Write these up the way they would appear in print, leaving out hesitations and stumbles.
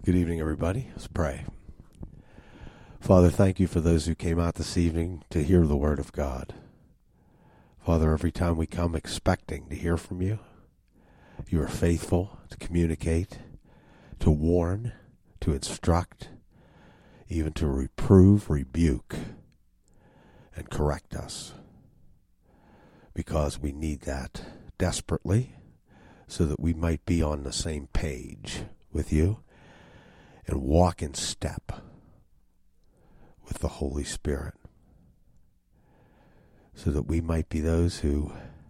Good evening, everybody. Let's pray. Father, thank you for those who came out this evening to hear the word of God. Father, every time we come expecting to hear from you, you are faithful to communicate, to warn, to instruct, even to reprove, rebuke, and correct us. Because we need that desperately so that we might be on the same page with you and walk in step with the Holy Spirit, so that we might be those who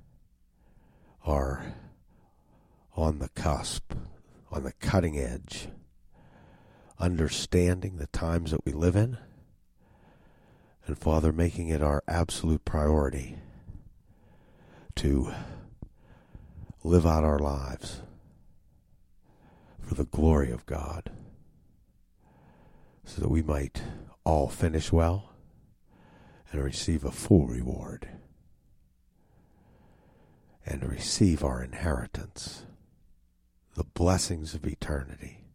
are on the cusp, on the cutting edge, understanding the times that we live in, and Father, making it our absolute priority to live out our lives for the glory of God, so that we might all finish well and receive a full reward and receive our inheritance, the blessings of eternity,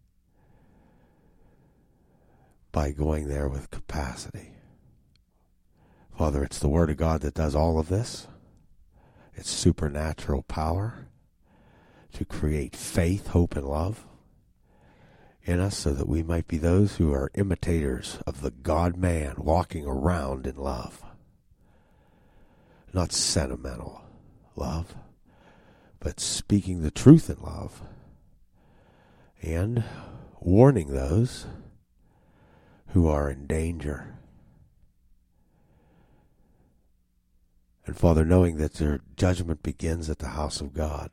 by going there with capacity. Father, it's the Word of God that does all of this. It's supernatural power to create faith, hope, and love in us, so that we might be those who are imitators of the God-man walking around in love. Not sentimental love, but speaking the truth in love and warning those who are in danger. And Father, knowing that their judgment begins at the house of God,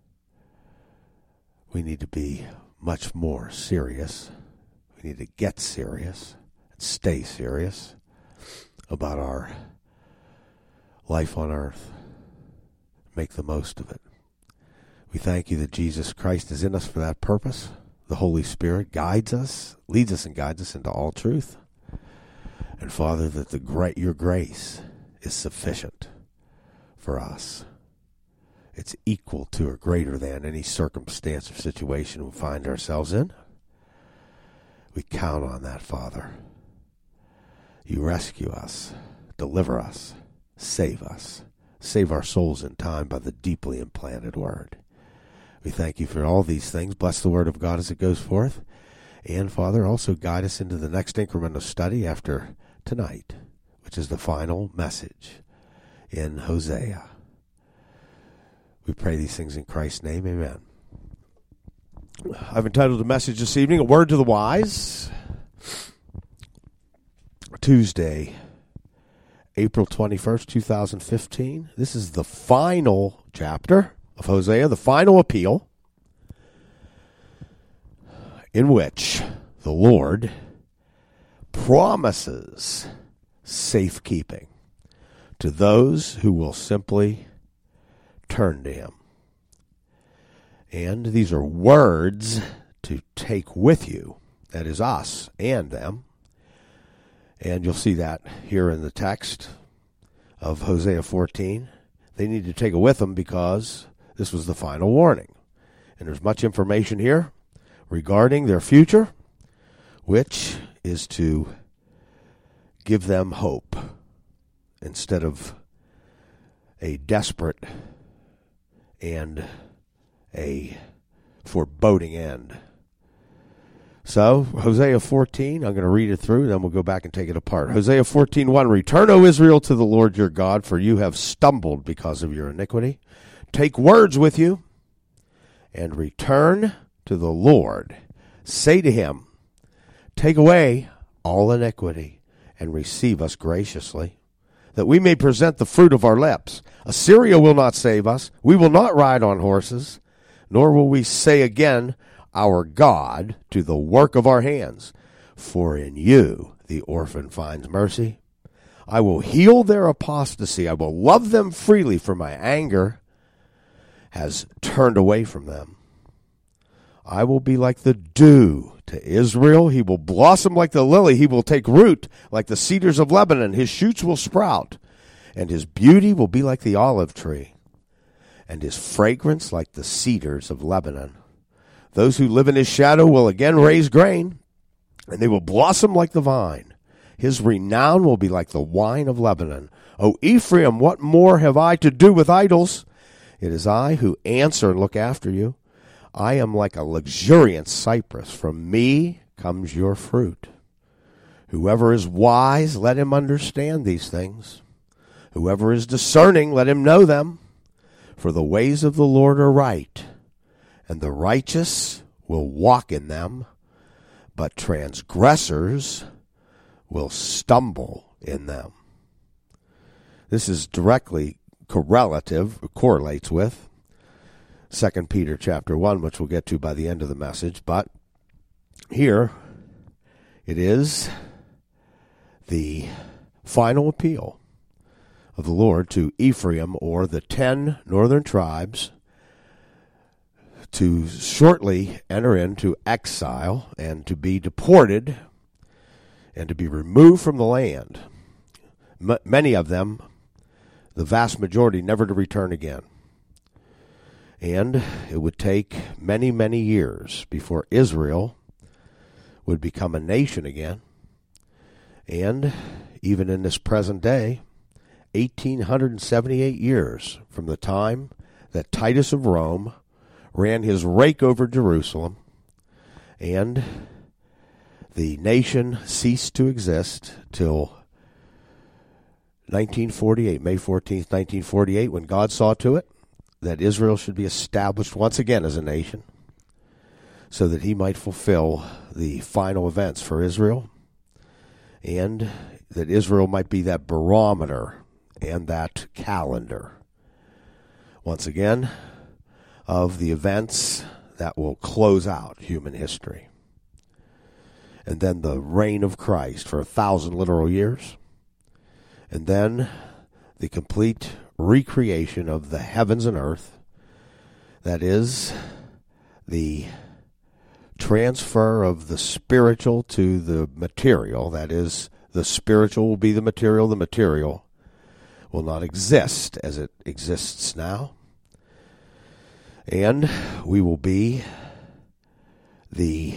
we need to be much more serious. We need to get serious and stay serious about our life on earth. Make the most of it. We thank you that Jesus Christ is in us for that purpose. The Holy Spirit guides us, leads us and guides us into all truth. And Father, that your grace is sufficient for us. It's equal to or greater than any circumstance or situation we find ourselves in. We count on that, Father. You rescue us, deliver us, save our souls in time by the deeply implanted word. We thank you for all these things. Bless the word of God as it goes forth. And, Father, also guide us into the next increment of study after tonight, which is the final message in Hosea. We pray these things in Christ's name. Amen. I've entitled the message this evening, A Word to the Wise. Tuesday, April 21st, 2015. This is the final chapter of Hosea, the final appeal, in which the Lord promises safekeeping to those who will simply turn to him. And these are words to take with you. That is us and them. And you'll see that here in the text of Hosea 14. They need to take it with them because this was the final warning. And there's much information here regarding their future, which is to give them hope instead of a desperate and a foreboding end. So, Hosea 14, I'm going to read it through, then we'll go back and take it apart. Hosea 14:1, Return, O Israel, to the Lord your God, for you have stumbled because of your iniquity. Take words with you, and return to the Lord. Say to him, Take away all iniquity, and receive us graciously, that we may present the fruit of our lips. Assyria will not save us. We will not ride on horses, nor will we say again, Our God, to the work of our hands. For in you the orphan finds mercy. I will heal their apostasy. I will love them freely, for my anger has turned away from them. I will be like the dew to Israel. He will blossom like the lily. He will take root like the cedars of Lebanon. His shoots will sprout, and his beauty will be like the olive tree, and his fragrance like the cedars of Lebanon. Those who live in his shadow will again raise grain, and they will blossom like the vine. His renown will be like the wine of Lebanon. O Ephraim, what more have I to do with idols? It is I who answer and look after you. I am like a luxuriant cypress. From me comes your fruit. Whoever is wise, let him understand these things. Whoever is discerning, let him know them. For the ways of the Lord are right, and the righteous will walk in them, but transgressors will stumble in them. This is directly correlates with 2 Peter chapter 1, which we'll get to by the end of the message. But here it is the final appeal of the Lord to Ephraim, or the 10 northern tribes, to shortly enter into exile and to be deported and to be removed from the land. Many of them, the vast majority, never to return again. And it would take many, many years before Israel would become a nation again. And even in this present day, 1,878 years from the time that Titus of Rome ran his rake over Jerusalem, and the nation ceased to exist till 1948, May 14th, 1948, when God saw to it that Israel should be established once again as a nation, so that he might fulfill the final events for Israel, and that Israel might be that barometer and that calendar, once again, of the events that will close out human history. And then the reign of Christ for 1,000 literal years. And then the complete recreation of the heavens and earth. That is the transfer of the spiritual to the material. That is, the spiritual will be the material will not exist as it exists now. And we will be the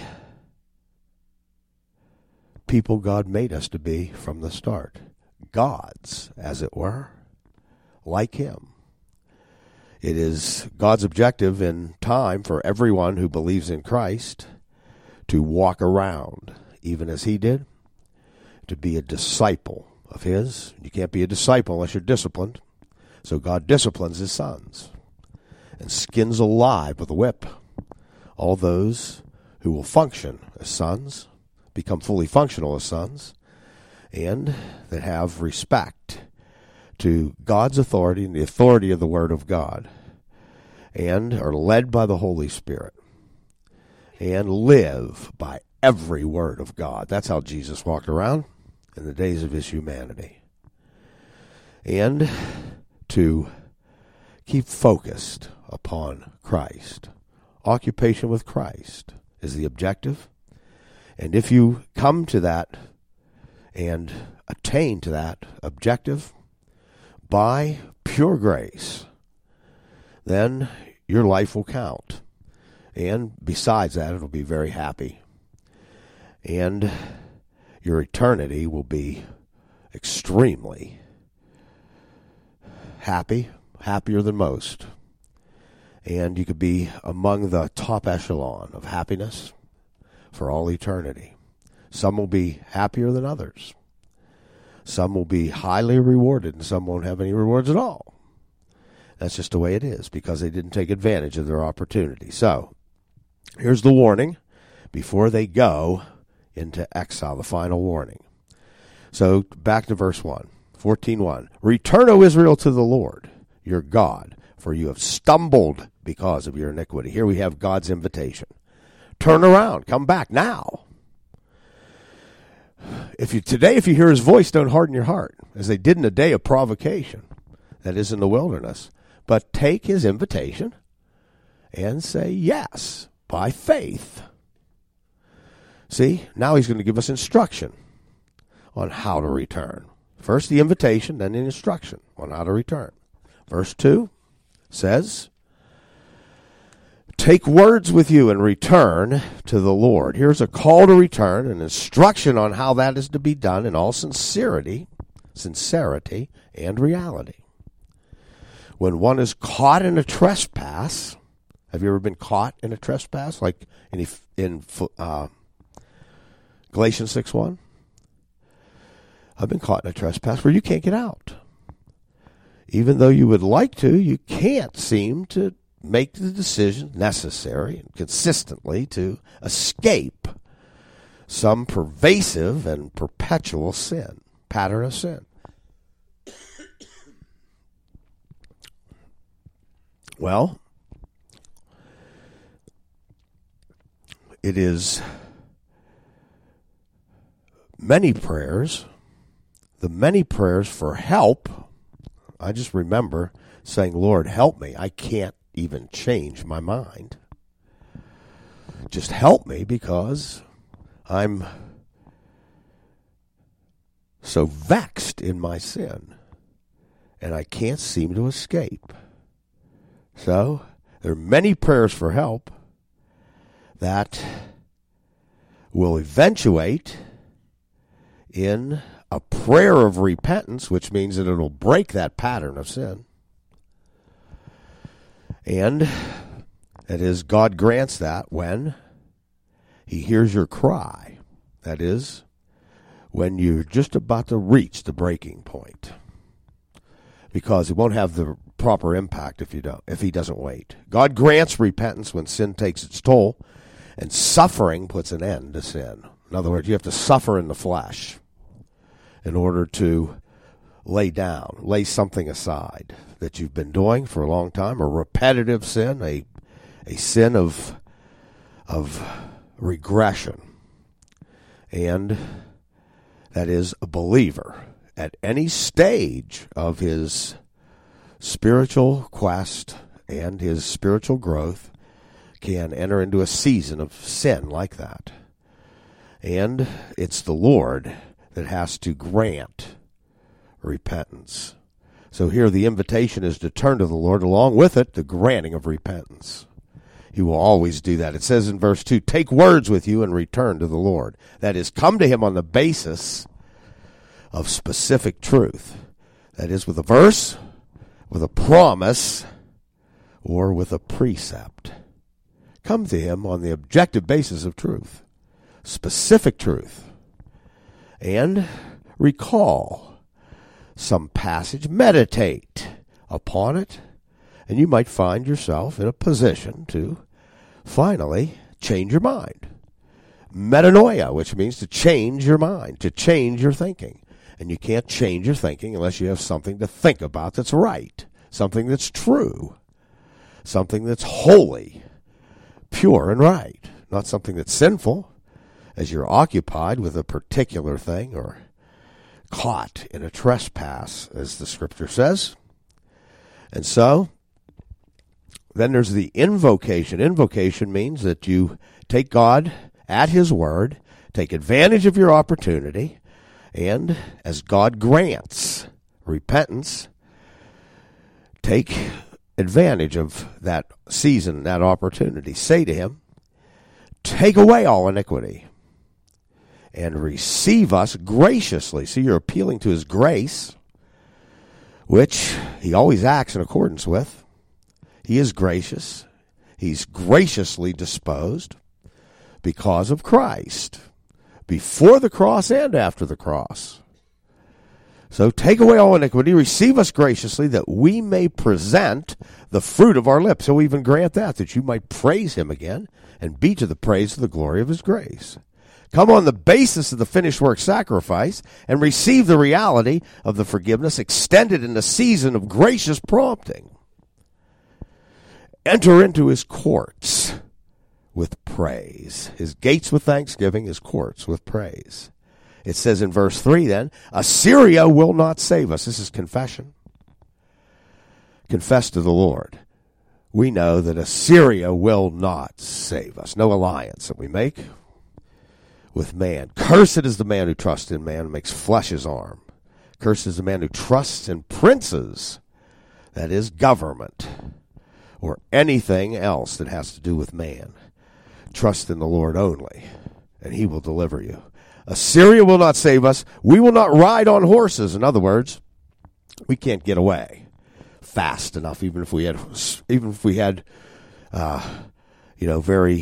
people God made us to be from the start. Gods, as it were, like him. It is God's objective in time for everyone who believes in Christ to walk around, even as he did, to be a disciple of his. You can't be a disciple unless you're disciplined. So God disciplines his sons and skins alive with a whip all those who will function as sons, become fully functional as sons, and that have respect to God's authority and the authority of the Word of God, and are led by the Holy Spirit, and live by every word of God. That's how Jesus walked around in the days of his humanity. And to keep focused upon Christ. Occupation with Christ is the objective. And if you come to that and attain to that objective by pure grace, then your life will count. And besides that, it'll be very happy. And your eternity will be extremely happy, happier than most. And you could be among the top echelon of happiness for all eternity. Some will be happier than others. Some will be highly rewarded, and some won't have any rewards at all. That's just the way it is, because they didn't take advantage of their opportunity. So, here's the warning before they go into exile, the final warning. So, back to verse 1, 14:1. Return, O Israel, to the Lord, your God, for you have stumbled because of your iniquity. Here we have God's invitation. Turn around, come back now. If you hear his voice, don't harden your heart, as they did in the day of provocation, that is in the wilderness. But take his invitation and say yes by faith. See, now he's going to give us instruction on how to return. First the invitation, then the instruction on how to return. Verse 2 says, Take words with you and return to the Lord. Here's a call to return, an instruction on how that is to be done in all sincerity and reality. When one is caught in a trespass, have you ever been caught in a trespass? Like in Galatians 6:1? I've been caught in a trespass where you can't get out. Even though you would like to, you can't seem to make the decision necessary and consistently to escape some pervasive and perpetual sin, pattern of sin. Well, it is many prayers, the many prayers for help. I just remember saying, Lord, help me. I can't even change my mind. Just help me because I'm so vexed in my sin and I can't seem to escape. So there are many prayers for help that will eventuate in a prayer of repentance, which means that it'll break that pattern of sin. And that is, God grants that when he hears your cry. That is, when you're just about to reach the breaking point. Because it won't have the proper impact if he doesn't wait. God grants repentance when sin takes its toll, and suffering puts an end to sin. In other words, you have to suffer in the flesh in order to lay something aside that you've been doing for a long time, a repetitive sin, a sin of regression. And that is, a believer at any stage of his spiritual quest and his spiritual growth can enter into a season of sin like that. And it's the Lord that has to grant repentance. So here the invitation is to turn to the Lord, along with it the granting of repentance. He will always do that. It says in verse 2, take words with you and return to the Lord. That is, come to him on the basis of specific truth. That is, with a verse, with a promise, or with a precept. Come to him on the objective basis of truth, specific truth, and recall some passage, meditate upon it, and you might find yourself in a position to finally change your mind. Metanoia, which means to change your mind, to change your thinking. And you can't change your thinking unless you have something to think about that's right, something that's true, something that's holy, pure and right, not something that's sinful, as you're occupied with a particular thing or caught in a trespass, as the scripture says. And so, then there's the invocation. Invocation means that you take God at his word, take advantage of your opportunity, and as God grants repentance, take advantage of that season, that opportunity. Say to him, take away all iniquity and receive us graciously. See, you're appealing to his grace, which he always acts in accordance with. He is gracious. He's graciously disposed because of Christ, before the cross and after the cross. So take away all iniquity, receive us graciously, that we may present the fruit of our lips. He'll even grant that you might praise him again and be to the praise of the glory of his grace. Come on the basis of the finished work sacrifice and receive the reality of the forgiveness extended in the season of gracious prompting. Enter into his courts with praise. His gates with thanksgiving, his courts with praise. It says in verse 3 then, Assyria will not save us. This is confession. Confess to the Lord. We know that Assyria will not save us. No alliance that we make with man. Cursed is the man who trusts in man and makes flesh his arm. Cursed is the man who trusts in princes, that is government, or anything else that has to do with man. Trust in the Lord only, and he will deliver you. Assyria will not save us. We will not ride on horses. In other words, we can't get away fast enough, even if we had very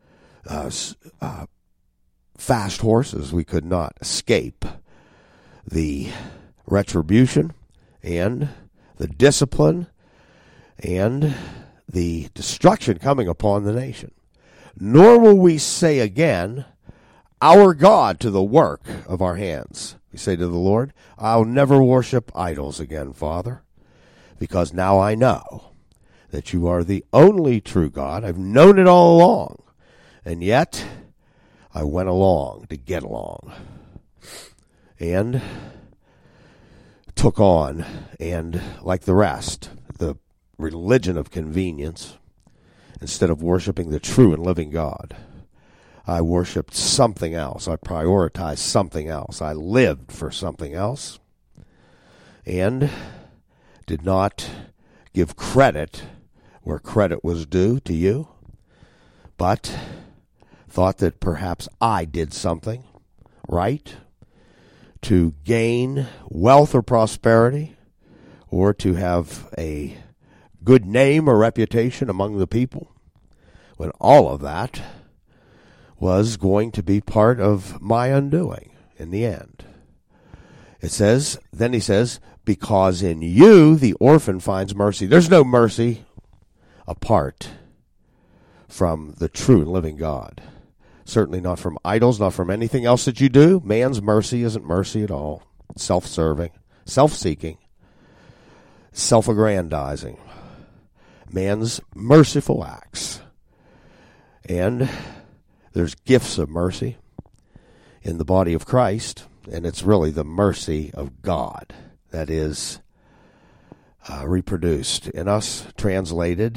fast horses. We could not escape the retribution and the discipline and the destruction coming upon the nation. Nor will we say again, our God, to the work of our hands. We say to the Lord, I'll never worship idols again, Father, because now I know that you are the only true God. I've known it all along, and yet I went along to get along and took on, and like the rest, the religion of convenience, instead of worshiping the true and living God. I worshiped something else. I prioritized something else. I lived for something else and did not give credit where credit was due to you, but thought that perhaps I did something right to gain wealth or prosperity, or to have a good name or reputation among the people, when all of that was going to be part of my undoing in the end. It says, then he says, because in you the orphan finds mercy. There's no mercy apart from the true and living God. Certainly not from idols, not from anything else that you do. Man's mercy isn't mercy at all. Self-serving, self-seeking, self-aggrandizing. Man's merciful acts. And there's gifts of mercy in the body of Christ, and it's really the mercy of God that is reproduced in us, translated,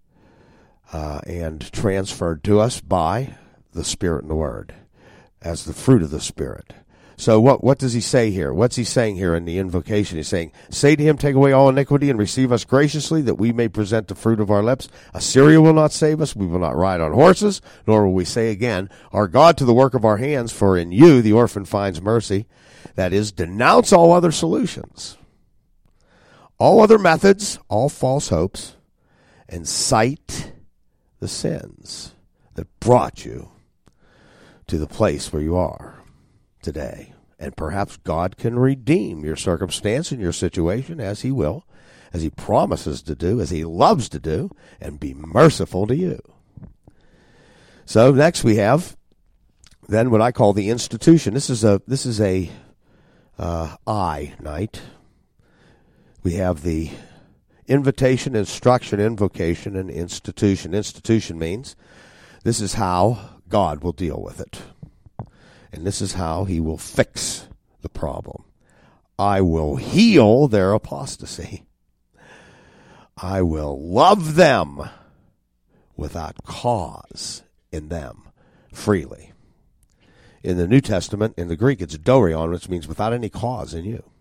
and transferred to us by the Spirit and the Word as the fruit of the Spirit. So what does he say here? What's he saying here in the invocation? He's saying, say to him, take away all iniquity and receive us graciously, that we may present the fruit of our lips. Assyria will not save us. We will not ride on horses, nor will we say again, our God, to the work of our hands, for in you the orphan finds mercy. That is, denounce all other solutions, all other methods, all false hopes, and cite the sins that brought you to the place where you are today. And perhaps God can redeem your circumstance and your situation, as he will, as he promises to do, as he loves to do, and be merciful to you. So next we have then what I call the institution. This is a I night. We have the invitation, instruction, invocation, and institution. Institution means this is how God will deal with it. And this is how he will fix the problem. I will heal their apostasy. I will love them without cause in them freely. In the New Testament, in the Greek, it's dorion, which means without any cause in you.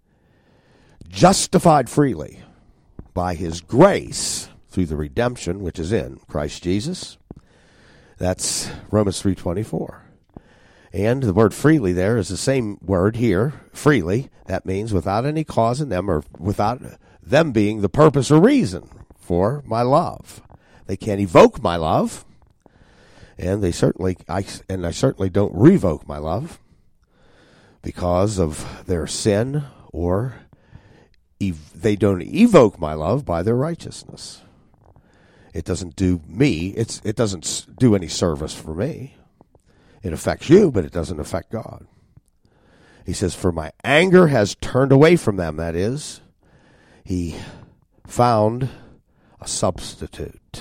Justified freely by his grace through the redemption which is in Christ Jesus. That's Romans 3:24. And the word freely there is the same word here, freely. That means without any cause in them, or without them being the purpose or reason for my love. They can't evoke my love, and I certainly don't revoke my love because of their sin, or they don't evoke my love by their righteousness. It doesn't do me. It doesn't do any service for me. It affects you, but it doesn't affect God. He says, for my anger has turned away from them. That is, he found a substitute.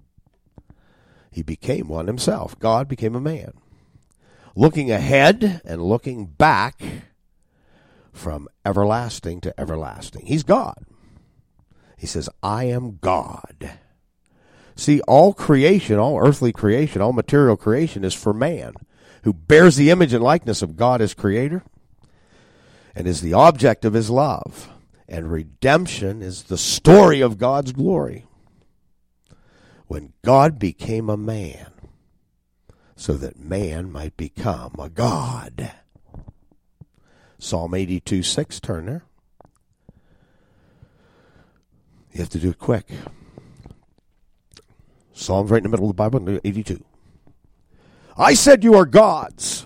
He became one himself. God became a man. Looking ahead and looking back from everlasting to everlasting. He's God. He says, I am God. See, all creation, all earthly creation, all material creation is for man, who bears the image and likeness of God as creator and is the object of his love. And redemption is the story of God's glory. when God became a man so that man might become a God. Psalm 82:6, turn there. You have to do it quick. Psalms right in the middle of the Bible, 82. I said you are gods,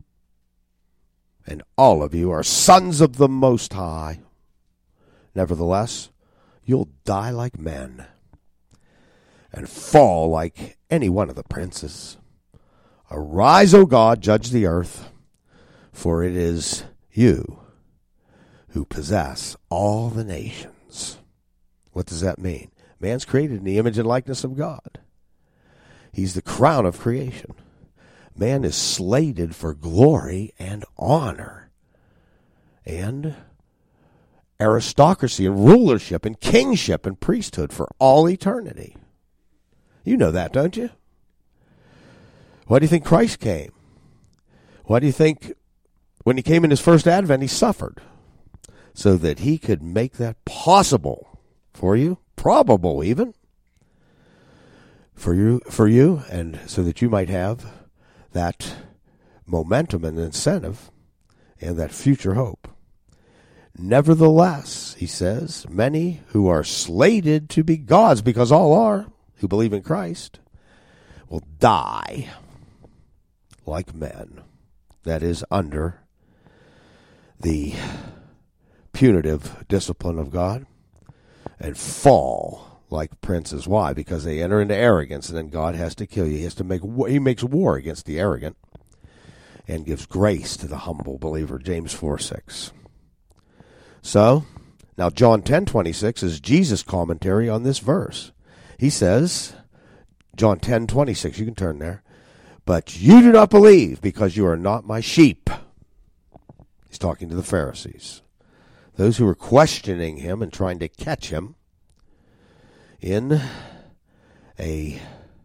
and all of you are sons of the Most High. Nevertheless, you'll die like men and fall like any one of the princes. Arise, O God, judge the earth, for it is you who possess all the nations. What does that mean? Man's created in the image and likeness of God. He's the crown of creation. Man is slated for glory and honor and aristocracy and rulership and kingship and priesthood for all eternity. You know that, don't you? Why do you think Christ came? Why do you think when he came in his first advent, he suffered? So that he could make that possible for you, probable even, for you, and so that you might have that momentum and incentive and that future hope. Nevertheless, he says, many who are slated to be gods, because all are, who believe in Christ, will die like men. That is, under the punitive discipline of God, and fall like princes. Why? Because they enter into arrogance, and then God has to kill you. He makes war against the arrogant and gives grace to the humble believer. James 4:6. So, now John 10:26 is Jesus' commentary on this verse. He says, John 10:26, you can turn there, but you do not believe because you are not my sheep. He's talking to the Pharisees, those who were questioning him and trying to catch him in a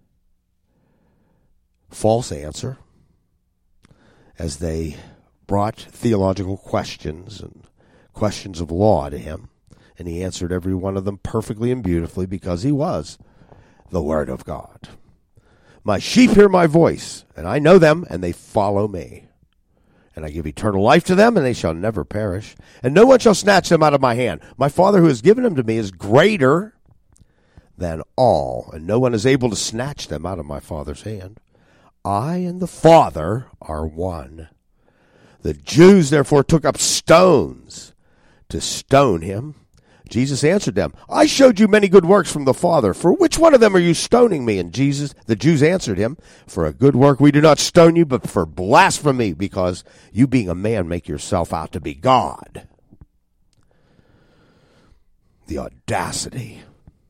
false answer as they brought theological questions and questions of law to him, and he answered every one of them perfectly and beautifully because he was the Word of God. My sheep hear my voice, and I know them, and they follow me. And I give eternal life to them, and they shall never perish, and no one shall snatch them out of my hand. My Father who has given them to me is greater than all, and no one is able to snatch them out of my Father's hand. I and the Father are one. The Jews therefore took up stones to stone him. Jesus answered them, I showed you many good works from the Father. For which one of them are you stoning me? And the Jews answered him, for a good work we do not stone you, but for blasphemy, because you being a man make yourself out to be God. The audacity.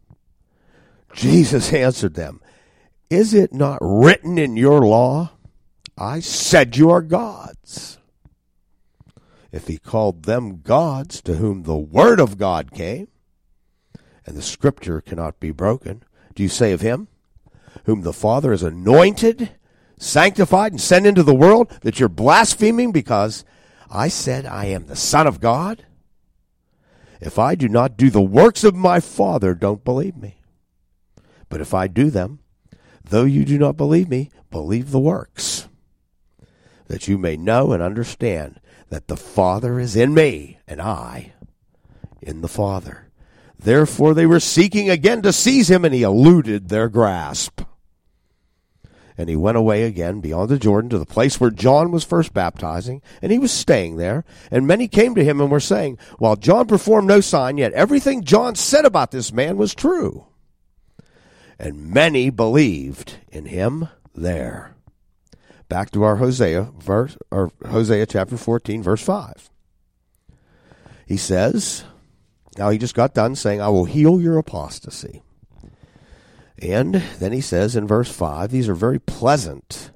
Jesus answered them, is it not written in your law, I said you are gods? If he called them gods to whom the word of God came, and the scripture cannot be broken, do you say of him, whom the Father has anointed, sanctified, and sent into the world, that you're blaspheming because I said I am the Son of God? If I do not do the works of my Father, don't believe me. But if I do them, though you do not believe me, believe the works, that you may know and understand that the Father is in me, and I in the Father. Therefore they were seeking again to seize him, and he eluded their grasp. And he went away again beyond the Jordan to the place where John was first baptizing, and he was staying there. And many came to him and were saying, while John performed no sign, yet everything John said about this man was true. And many believed in him there. Back to our Hosea chapter 14, verse 5. He says, now he just got done saying, I will heal your apostasy. And then he says in verse 5, these are very pleasant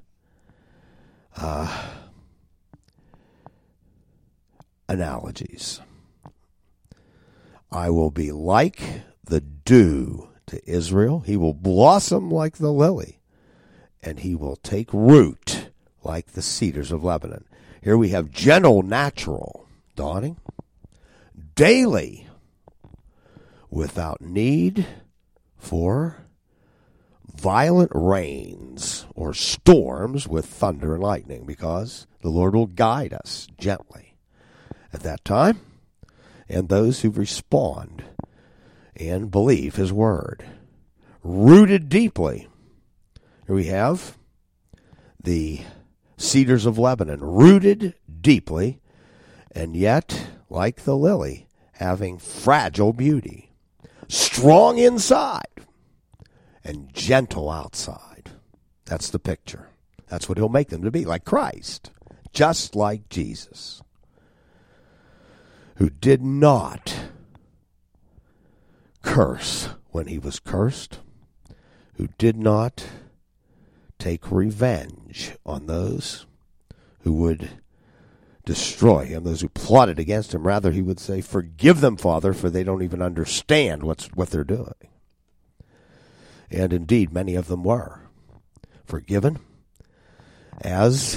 analogies. I will be like the dew to Israel. He will blossom like the lily, and he will take root like the cedars of Lebanon. Here we have gentle, natural, dawning, daily, without need for violent rains or storms with thunder and lightning, because the Lord will guide us gently at that time, and those who respond and believe his word. Rooted deeply. Here we have the cedars of Lebanon, rooted deeply, and yet, like the lily, having fragile beauty, strong inside and gentle outside. That's the picture. That's what he'll make them to be, like Christ, just like Jesus, who did not curse when he was cursed, who did not take revenge on those who would destroy him, those who plotted against him. Rather, he would say, "Forgive them, Father, for they don't even understand what they're doing." And indeed, many of them were forgiven as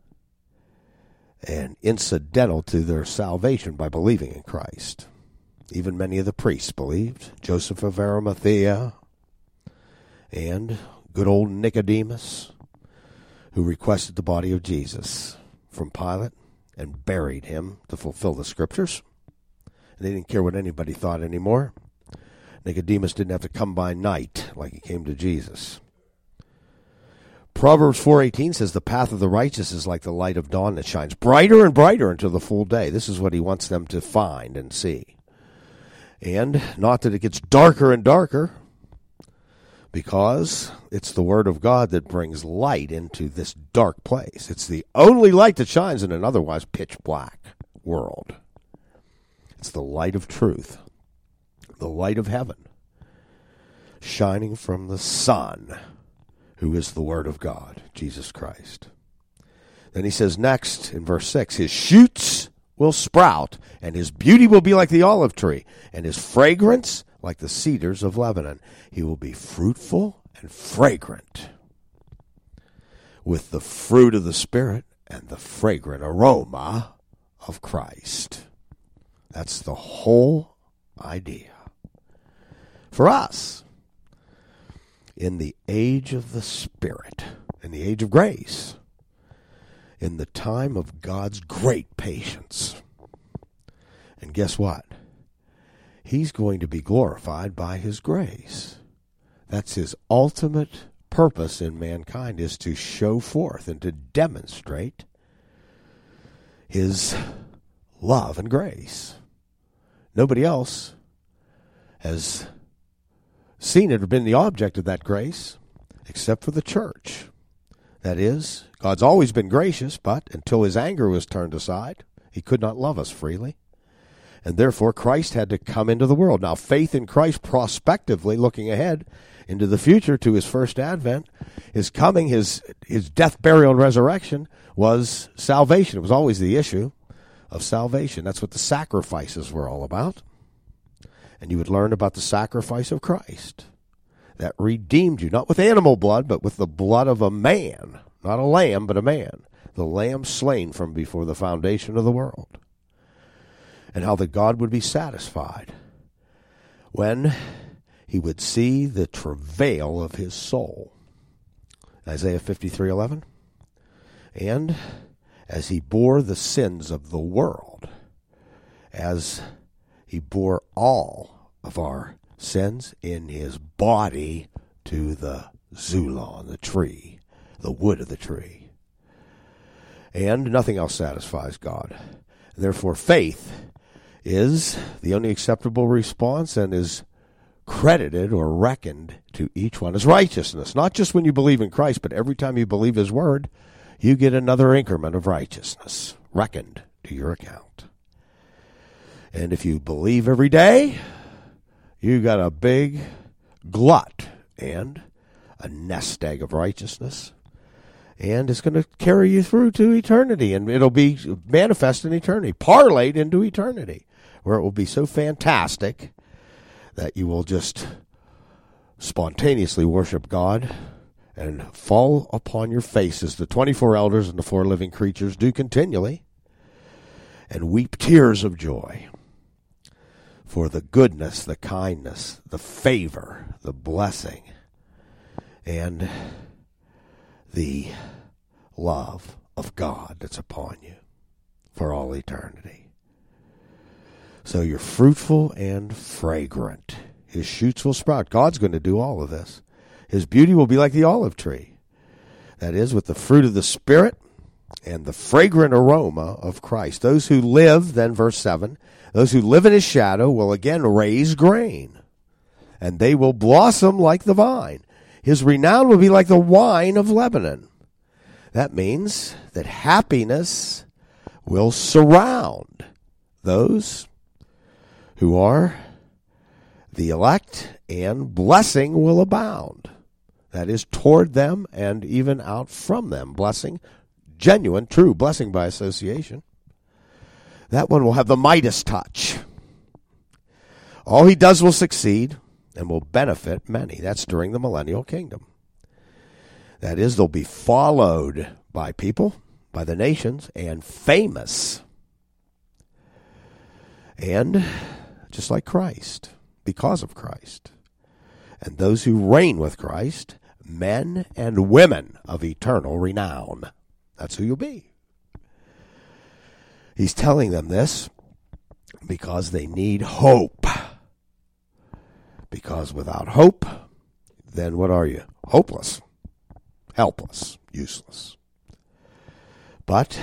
an incidental to their salvation by believing in Christ. Even many of the priests believed. Joseph of Arimathea and good old Nicodemus, who requested the body of Jesus from Pilate and buried him to fulfill the scriptures. And they didn't care what anybody thought anymore. Nicodemus didn't have to come by night like he came to Jesus. Proverbs 4:18 says, "The path of the righteous is like the light of dawn that shines brighter and brighter until the full day." This is what he wants them to find and see. And not that it gets darker and darker, because it's the Word of God that brings light into this dark place. It's the only light that shines in an otherwise pitch black world. It's the light of truth, the light of heaven, shining from the sun, who is the Word of God, Jesus Christ. Then he says next in verse 6, "His shoots will sprout, and his beauty will be like the olive tree, and his fragrance like the cedars of Lebanon. He will be fruitful and fragrant, with the fruit of the Spirit and the fragrant aroma of Christ." That's the whole idea. For us, in the age of the Spirit, in the age of grace, in the time of God's great patience. And guess what? He's going to be glorified by his grace. That's his ultimate purpose in mankind, is to show forth and to demonstrate his love and grace. Nobody else has seen it or been the object of that grace except for the church. That is, God's always been gracious, but until his anger was turned aside, he could not love us freely. And therefore, Christ had to come into the world. Now, faith in Christ prospectively, looking ahead into the future to his first advent, his coming, his death, burial, and resurrection was salvation. It was always the issue of salvation. That's what the sacrifices were all about. And you would learn about the sacrifice of Christ that redeemed you, not with animal blood, but with the blood of a man, not a lamb, but a man, the lamb slain from before the foundation of the world. And how that God would be satisfied when he would see the travail of his soul. Isaiah 53:11. And as he bore the sins of the world, as he bore all of our sins in his body to the Zulon, the tree, the wood of the tree. And nothing else satisfies God. Therefore, faith is the only acceptable response and is credited or reckoned to each one as righteousness. Not just when you believe in Christ, but every time you believe his word, you get another increment of righteousness reckoned to your account. And if you believe every day, you got a big glut and a nest egg of righteousness. And it's going to carry you through to eternity, and it'll be manifest in eternity, parlayed into eternity, where it will be so fantastic that you will just spontaneously worship God and fall upon your faces, the 24 elders and the 4 living creatures do continually, and weep tears of joy for the goodness, the kindness, the favor, the blessing, and the love of God that's upon you for all eternity. So you're fruitful and fragrant. His shoots will sprout. God's going to do all of this. His beauty will be like the olive tree. That is, with the fruit of the Spirit and the fragrant aroma of Christ. Those who live, then verse 7, those who live in his shadow will again raise grain, and they will blossom like the vine. His renown will be like the wine of Lebanon. That means that happiness will surround those who are the elect, and blessing will abound. That is, toward them and even out from them. Blessing, genuine, true blessing by association. That one will have the Midas touch. All he does will succeed and will benefit many. That's during the millennial kingdom. That is, they'll be followed by people, by the nations, and famous. And just like Christ, because of Christ. And those who reign with Christ, men and women of eternal renown. That's who you'll be. He's telling them this because they need hope. Because without hope, then what are you? Hopeless, helpless, useless. But,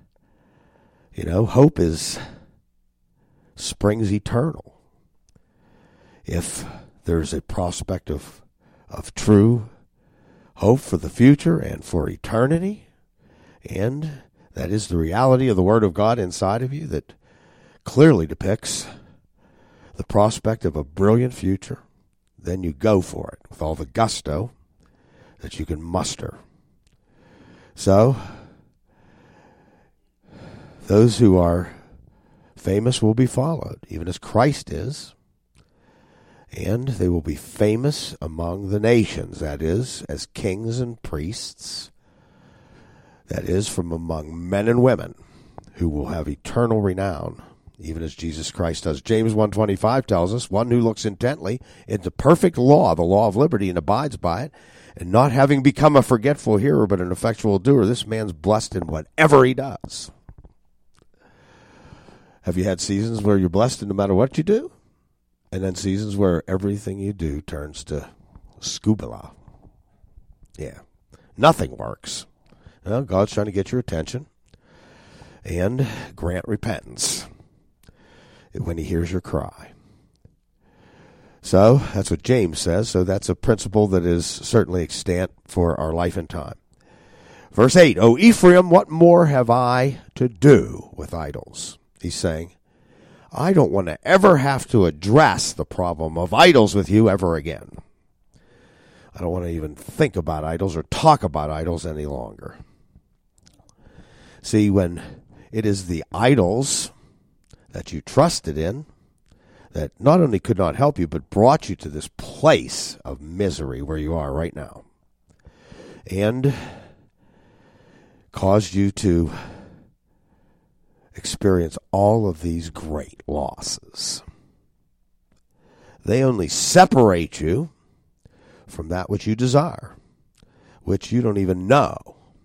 hope springs eternal. If there's a prospect of true hope for the future and for eternity, and that is the reality of the Word of God inside of you that clearly depicts the prospect of a brilliant future, then you go for it with all the gusto that you can muster. So, those who are famous will be followed, even as Christ is, and they will be famous among the nations, that is, as kings and priests, that is, from among men and women who will have eternal renown, even as Jesus Christ does. James 1:25 tells us, one who looks intently into perfect law, the law of liberty, and abides by it, and not having become a forgetful hearer but an effectual doer, this man's blessed in whatever he does. Have you had seasons where you're blessed in no matter what you do? And then seasons where everything you do turns to scubala. Yeah. Nothing works. Well, God's trying to get your attention and grant repentance when he hears your cry. So that's what James says. So that's a principle that is certainly extant for our life and time. Verse 8, O Ephraim, what more have I to do with idols? He's saying, I don't want to ever have to address the problem of idols with you ever again. I don't want to even think about idols or talk about idols any longer. See, when it is the idols that you trusted in that not only could not help you, but brought you to this place of misery where you are right now, and caused you to experience all of these great losses. They only separate you from that which you desire, which you don't even know,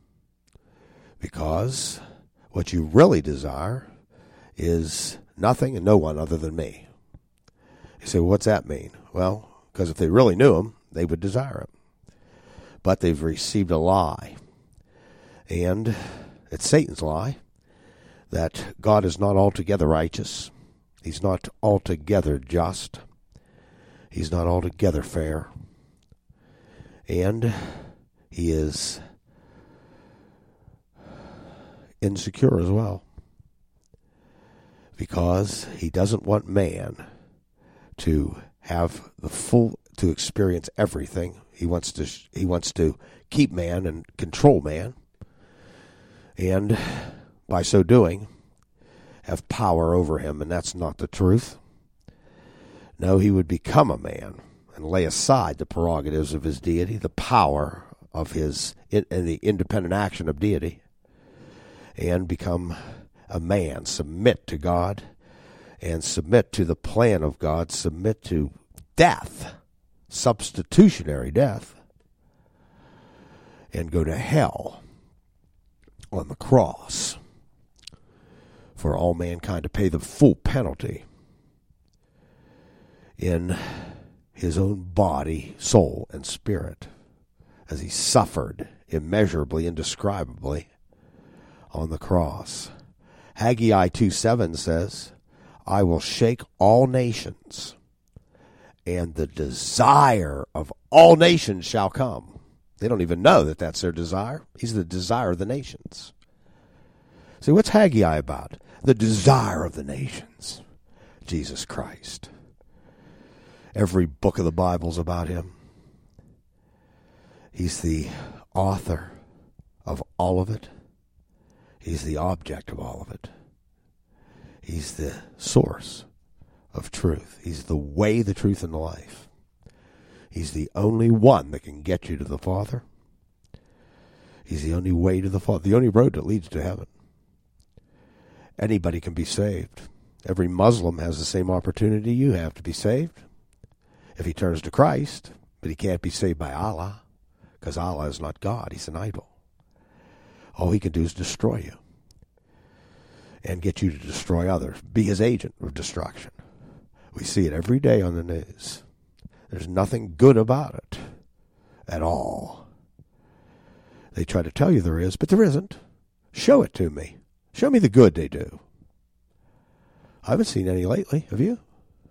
because what you really desire is nothing and no one other than me. You say, well, what's that mean? Well, because if they really knew him, they would desire him. But they've received a lie, and it's Satan's lie, that God is not altogether righteous. He's not altogether just. He's not altogether fair. And he is insecure as well, because he doesn't want man to have to experience everything. He wants to keep man and control man, and by so doing, have power over him, and that's not the truth. No, he would become a man and lay aside the prerogatives of his deity, the power of his and the independent action of deity, and become a man, submit to God, and submit to the plan of God, submit to death, substitutionary death, and go to hell on the cross for all mankind to pay the full penalty in his own body, soul, and spirit as he suffered immeasurably, indescribably on the cross. Haggai 2:7 says, I will shake all nations, and the desire of all nations shall come. They don't even know that that's their desire. He's the desire of the nations. See, what's Haggai about? The desire of the nations. Jesus Christ. Every book of the Bible's about him. He's the author of all of it. He's the object of all of it. He's the source of truth. He's the way, the truth, and the life. He's the only one that can get you to the Father. He's the only way to the Father, the only road that leads to heaven. Anybody can be saved. Every Muslim has the same opportunity you have to be saved if he turns to Christ, but he can't be saved by Allah, because Allah is not God. He's an idol. All he can do is destroy you and get you to destroy others, be his agent of destruction. We see it every day on the news. There's nothing good about it at all. They try to tell you there is, but there isn't. Show it to me. Show me the good they do. I haven't seen any lately, have you?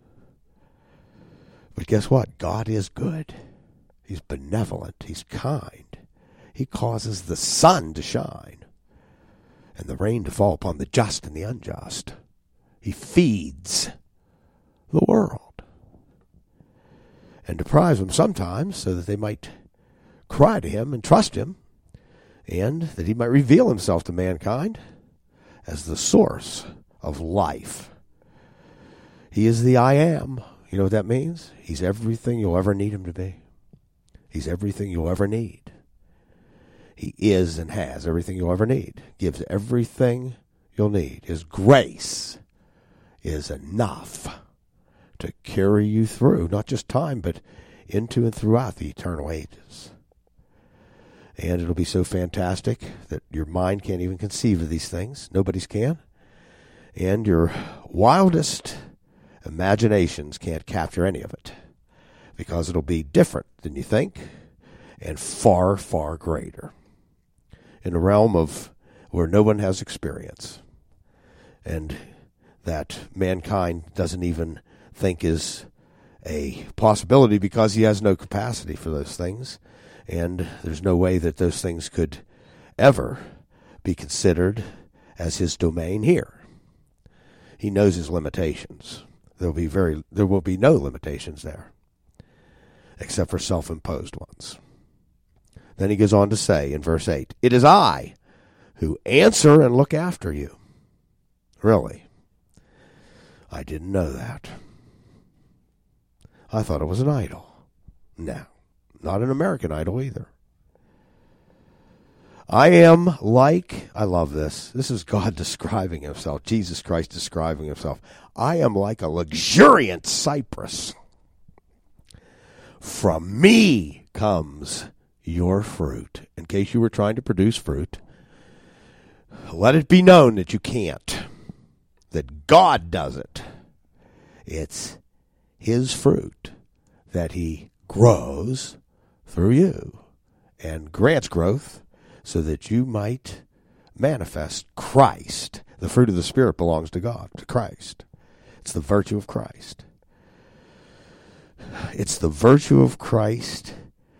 But guess what? God is good. He's benevolent. He's kind. He causes the sun to shine and the rain to fall upon the just and the unjust. He feeds the world and deprives them sometimes so that they might cry to him and trust him, and that he might reveal himself to mankind as the source of life. He is the I am. You know what that means? He's everything you'll ever need him to be. He's everything you'll ever need. He is and has everything you'll ever need. Gives everything you'll need. His grace is enough to carry you through, not just time, but into and throughout the eternal ages. And it'll be so fantastic that your mind can't even conceive of these things. Nobody's can. And your wildest imaginations can't capture any of it, because it'll be different than you think and far, far greater, in a realm of where no one has experience, and that mankind doesn't even think is a possibility because he has no capacity for those things, and there's no way that those things could ever be considered as his domain here. He knows his limitations. There will be no limitations there, except for self-imposed ones. Then he goes on to say in verse 8, it is I who answer and look after you. Really? I didn't know that. I thought it was an idol. No, not an American idol either. I love this. This is God describing himself, Jesus Christ describing himself. I am like a luxuriant cypress. From me comes your fruit. In case you were trying to produce fruit, let it be known that you can't. That God does it. It's his fruit that he grows through you and grants growth so that you might manifest Christ. The fruit of the Spirit belongs to God, to Christ. It's the virtue of Christ. It's the virtue of Christ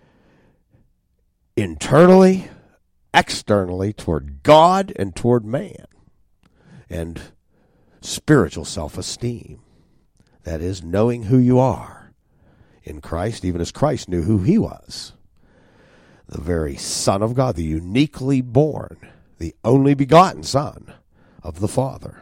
internally, externally, toward God and toward man. And spiritual self-esteem. That is, knowing who you are in Christ, even as Christ knew who he was. The very Son of God, the uniquely born, the only begotten Son of the Father.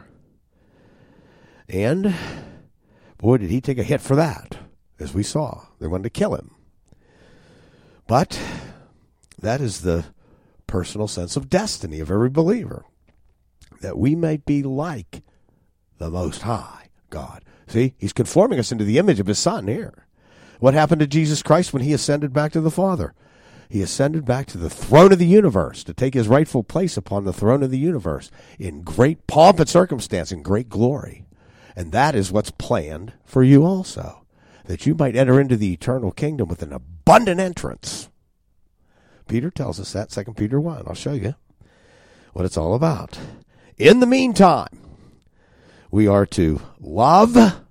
And, boy, did he take a hit for that, as we saw. They wanted to kill him. But that is the personal sense of destiny of every believer, that we might be like the Most High God. See, he's conforming us into the image of his Son here. What happened to Jesus Christ when he ascended back to the Father? He ascended back to the throne of the universe to take his rightful place upon the throne of the universe in great pomp and circumstance and great glory. And that is what's planned for you also, that you might enter into the eternal kingdom with an abundant entrance. Peter tells us that, 2 Peter 1. I'll show you what it's all about. In the meantime, we are to love,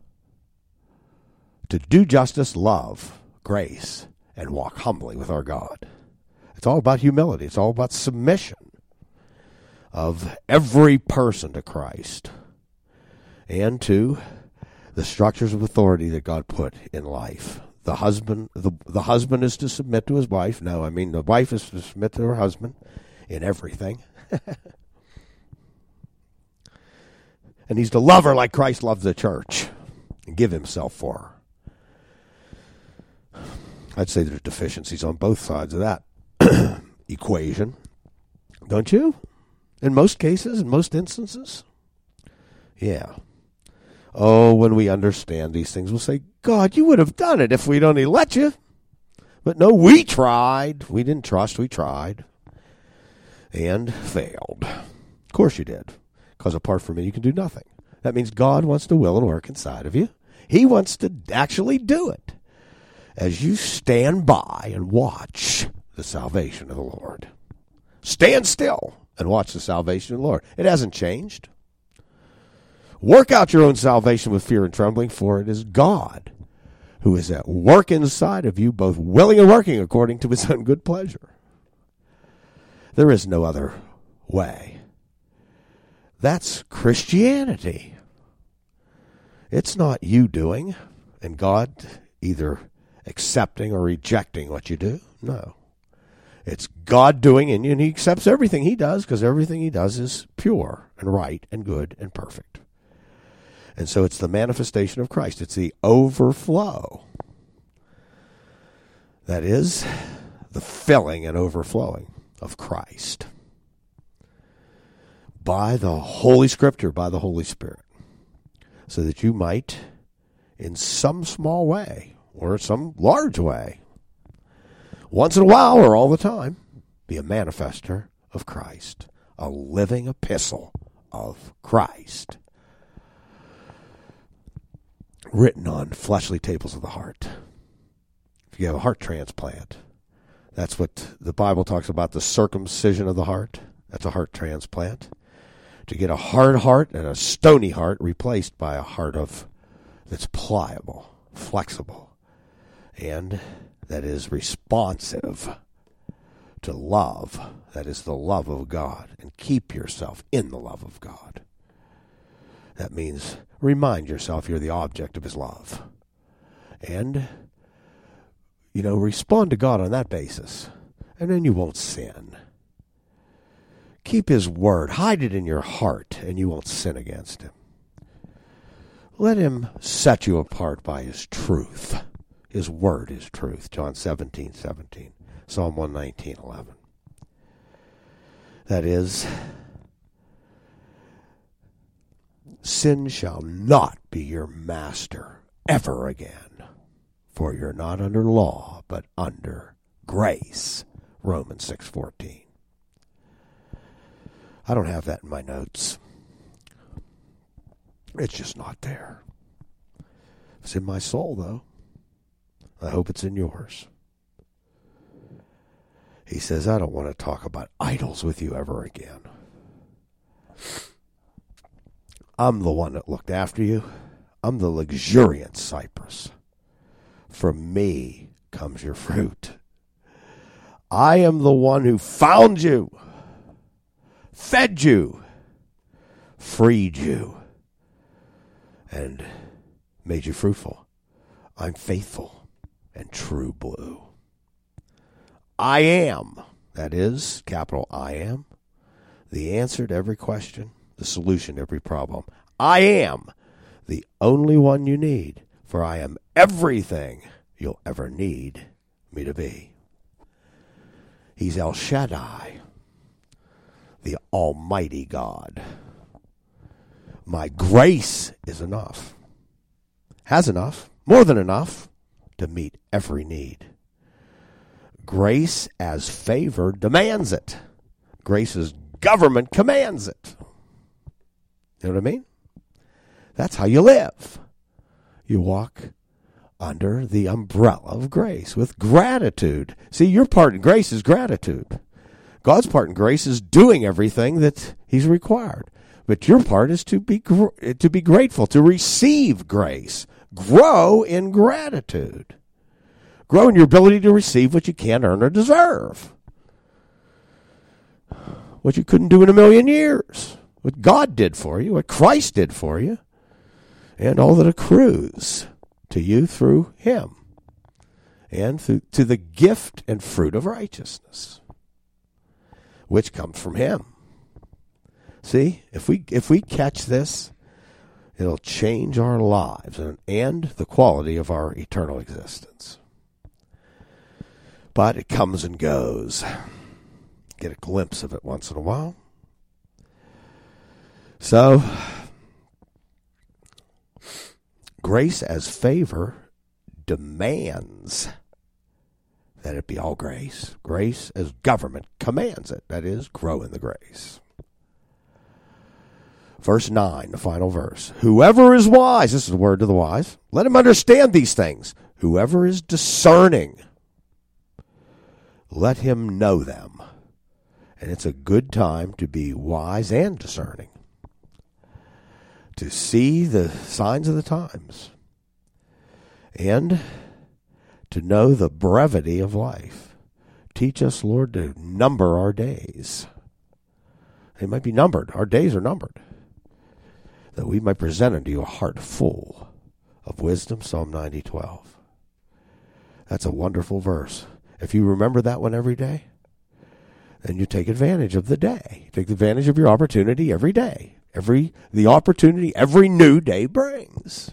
to do justice, love, grace, and walk humbly with our God. It's all about humility. It's all about submission of every person to Christ and to the structures of authority that God put in life. The husband is to submit to his wife. No, I mean the wife is to submit to her husband in everything. And he's to love her like Christ loved the church and give himself for her. I'd say there's deficiencies on both sides of that equation. Don't you? In most cases, in most instances? Yeah. Oh, when we understand these things, we'll say, God, you would have done it if we'd only let you. But no, we tried. We didn't trust, we tried. And failed. Of course you did. Because apart from me, you can do nothing. That means God wants to will and work inside of you. He wants to actually do it. As you stand by and watch the salvation of the Lord. Stand still and watch the salvation of the Lord. It hasn't changed. Work out your own salvation with fear and trembling, for it is God who is at work inside of you, both willing and working according to his own good pleasure. There is no other way. That's Christianity. It's not you doing and God either accepting or rejecting what you do. No. It's God doing in you, and he accepts everything he does because everything he does is pure and right and good and perfect. And so it's the manifestation of Christ. It's the overflow. That is the filling and overflowing of Christ by the Holy Scripture, by the Holy Spirit, so that you might, in some small way, or some large way, once in a while or all the time, be a manifester of Christ, a living epistle of Christ, written on fleshly tables of the heart. If you have a heart transplant, that's what the Bible talks about, the circumcision of the heart. That's a heart transplant. To get a hard heart and a stony heart replaced by a heart that's pliable, flexible, and that is responsive to love. That is the love of God. And keep yourself in the love of God. That means remind yourself you're the object of his love. And, respond to God on that basis. And then you won't sin. Keep his word. Hide it in your heart, and you won't sin against him. Let him set you apart by his truth. His word is truth. John 17:17. Psalm 119:11. That is, sin shall not be your master ever again, for you're not under law, but under grace. Romans 6:14. I don't have that in my notes. It's just not there. It's in my soul, though. I hope it's in yours. He says, I don't want to talk about idols with you ever again. I'm the one that looked after you. I'm the luxuriant cypress. From me comes your fruit. I am the one who found you, fed you, freed you, and made you fruitful. I'm faithful and true blue. I am, that is, capital I am, the answer to every question, the solution to every problem. I am the only one you need, for I am everything you'll ever need me to be. He's El Shaddai, the Almighty God. My grace is enough, has enough, more than enough, to meet every need. Grace as favor demands it. Grace as government commands it. You know what I mean? That's how you live. You walk under the umbrella of grace with gratitude. See, your part in grace is gratitude. God's part in grace is doing everything that he's required. But your part is to be grateful, to receive grace. Grow in gratitude. Grow in your ability to receive what you can't earn or deserve. What you couldn't do in a million years. What God did for you, what Christ did for you, and all that accrues to you through him, and to the gift and fruit of righteousness, which comes from him. See, if we catch this, it'll change our lives and the quality of our eternal existence. But it comes and goes. Get a glimpse of it once in a while. So, grace as favor demands that it be all grace. Grace as government commands it. That is, grow in the grace. Verse 9, the final verse. Whoever is wise, this is the word to the wise, let him understand these things. Whoever is discerning, let him know them. And it's a good time to be wise and discerning, to see the signs of the times, and to know the brevity of life. Teach us, Lord, to number our days. They might be numbered. Our days are numbered, that we might present unto you a heart full of wisdom. Psalm 90:12. That's a wonderful verse. If you remember that one every day, then you take advantage of the day. Take advantage of your opportunity every day. The opportunity every new day brings.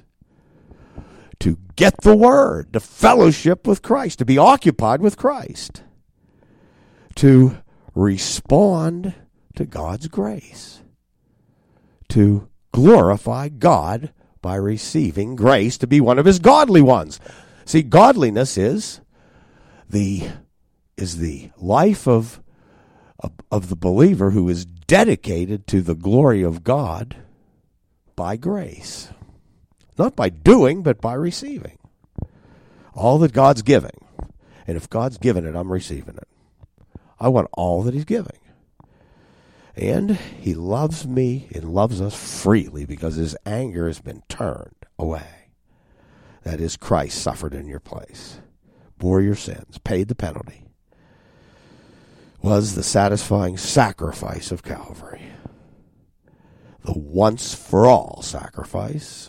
To get the word, to fellowship with Christ, to be occupied with Christ. To respond to God's grace. To glorify God by receiving grace to be one of his godly ones. See, godliness is the life of the believer who is dedicated to the glory of God by grace. Not by doing, but by receiving. All that God's giving. And if God's given it, I'm receiving it. I want all that he's giving. And he loves me and loves us freely because his anger has been turned away. That is, Christ suffered in your place, bore your sins, paid the penalty, was the satisfying sacrifice of Calvary. The once-for-all sacrifice,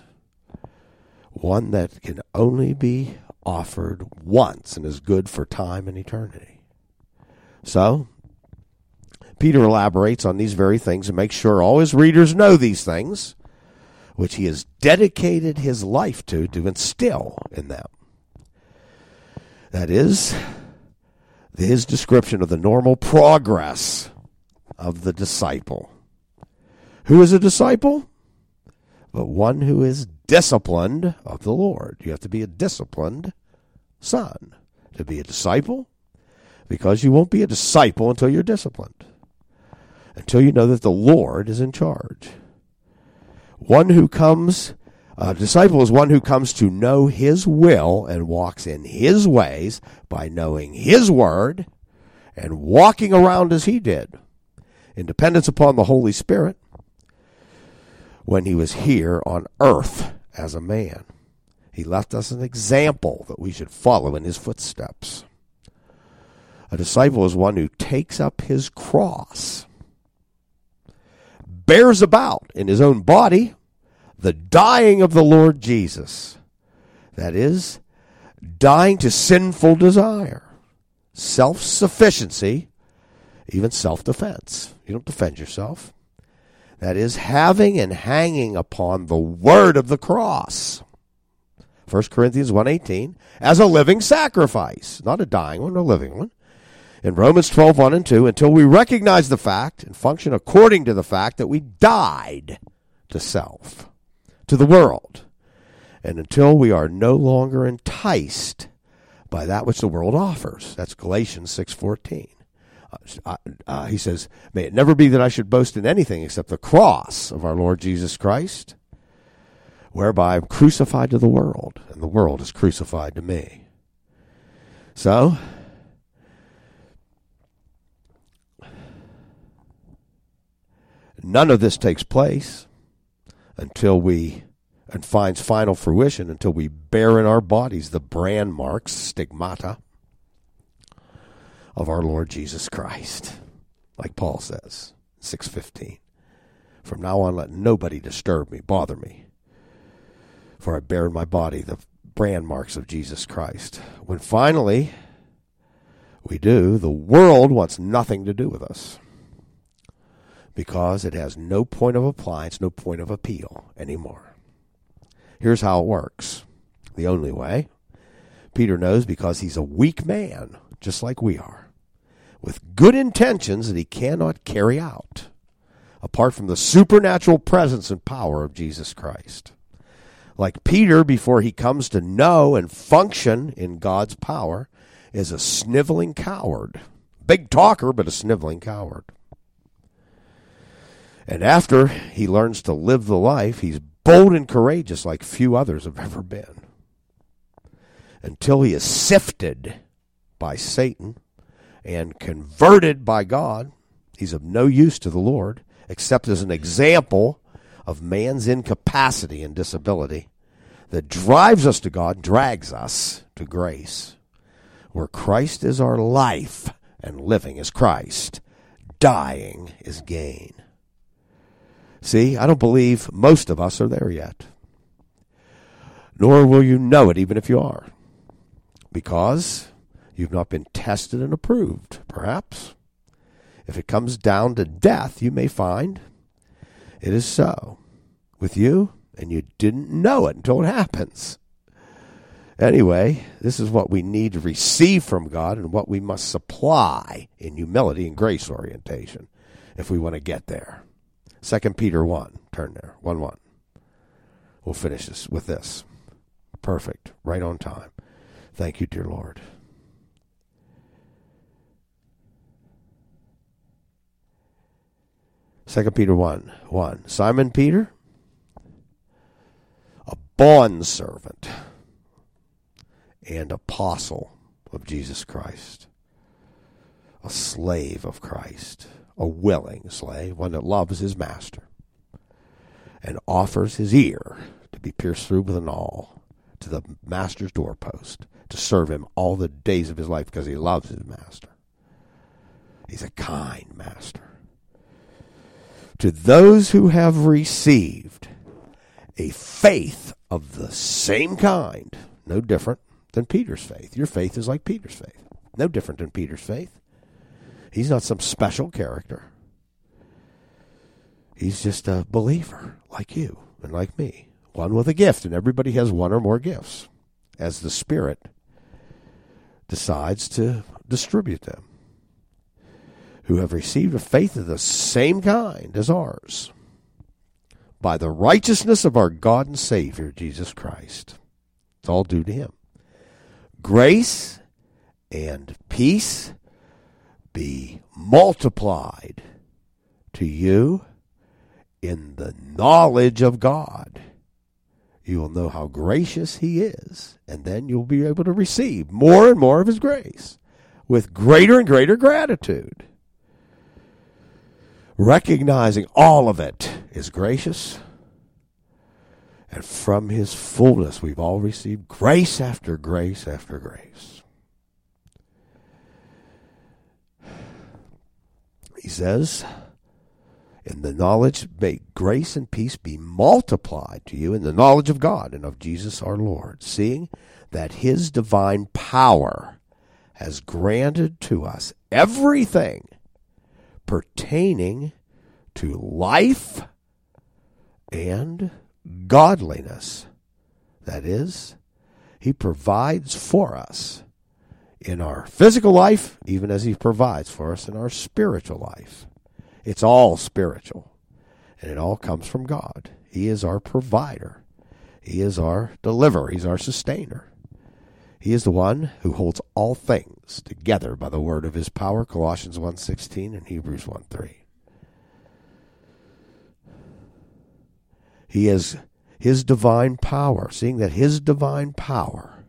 one that can only be offered once and is good for time and eternity. So, Peter elaborates on these very things and makes sure all his readers know these things, which he has dedicated his life to instill in them. That is, his description of the normal progress of the disciple. Who is a disciple? But one who is disciplined of the Lord. You have to be a disciplined son to be a disciple, because you won't be a disciple until you're disciplined, until you know that the Lord is in charge. A disciple is one who comes to know his will and walks in his ways by knowing his word and walking around as he did, in dependence upon the Holy Spirit, when he was here on earth as a man. He left us an example that we should follow in his footsteps. A disciple is one who takes up his cross, bears about in his own body the dying of the Lord Jesus. That is, dying to sinful desire, self-sufficiency, even self-defense. You don't defend yourself. That is, having and hanging upon the word of the cross. 1 Corinthians 1:18, as a living sacrifice, not a dying one, a living one. In Romans 12:1 and 2, until we recognize the fact and function according to the fact that we died to self, to the world, and until we are no longer enticed by that which the world offers. That's Galatians 6:14. He says, may it never be that I should boast in anything except the cross of our Lord Jesus Christ, whereby I'm crucified to the world, and the world is crucified to me. So, none of this takes place and finds final fruition until we bear in our bodies the brand marks, stigmata, of our Lord Jesus Christ. Like Paul says, 6:15. From now on, let nobody disturb me, bother me, for I bear in my body the brand marks of Jesus Christ. When finally we do, the world wants nothing to do with us, because it has no point of appliance, no point of appeal anymore. Here's how it works. The only way. Peter knows because he's a weak man, just like we are, with good intentions that he cannot carry out, apart from the supernatural presence and power of Jesus Christ. Like Peter, before he comes to know and function in God's power, is a sniveling coward. Big talker, but a sniveling coward. And after he learns to live the life, he's bold and courageous like few others have ever been. Until he is sifted by Satan and converted by God, he's of no use to the Lord, except as an example of man's incapacity and disability that drives us to God, drags us to grace, where Christ is our life and living is Christ, dying is gain. See, I don't believe most of us are there yet. Nor will you know it even if you are, because you've not been tested and approved, perhaps. If it comes down to death, you may find it is so with you, and you didn't know it until it happens. Anyway, this is what we need to receive from God and what we must supply in humility and grace orientation if we want to get there. 2 Peter 1, turn there, 1:1. We'll finish this with this. Perfect, right on time. Thank you, dear Lord. Second Peter 1:1. Simon Peter, a bondservant and apostle of Jesus Christ, a slave of Christ, a willing slave, one that loves his master, and offers his ear to be pierced through with an awl to the master's doorpost, to serve him all the days of his life because he loves his master. He's a kind master. To those who have received a faith of the same kind, no different than Peter's faith. Your faith is like Peter's faith. No different than Peter's faith. He's not some special character. He's just a believer like you and like me. One with a gift, and everybody has one or more gifts as the Spirit decides to distribute them. Who have received a faith of the same kind as ours, by the righteousness of our God and Savior, Jesus Christ. It's all due to him. Grace and peace be multiplied to you in the knowledge of God. You will know how gracious he is, and then you'll be able to receive more and more of his grace with greater and greater gratitude. Recognizing all of it is gracious, and from his fullness we've all received grace after grace after grace. He says, in the knowledge, may grace and peace be multiplied to you in the knowledge of God and of Jesus our Lord, seeing that his divine power has granted to us everything pertaining to life and godliness. That is, he provides for us in our physical life, even as he provides for us in our spiritual life. It's all spiritual, and it all comes from God. He is our provider. He is our deliverer. He's our sustainer. He is the one who holds all things together by the word of his power, Colossians 1:16 and Hebrews 1:3. He is his divine power, seeing that his divine power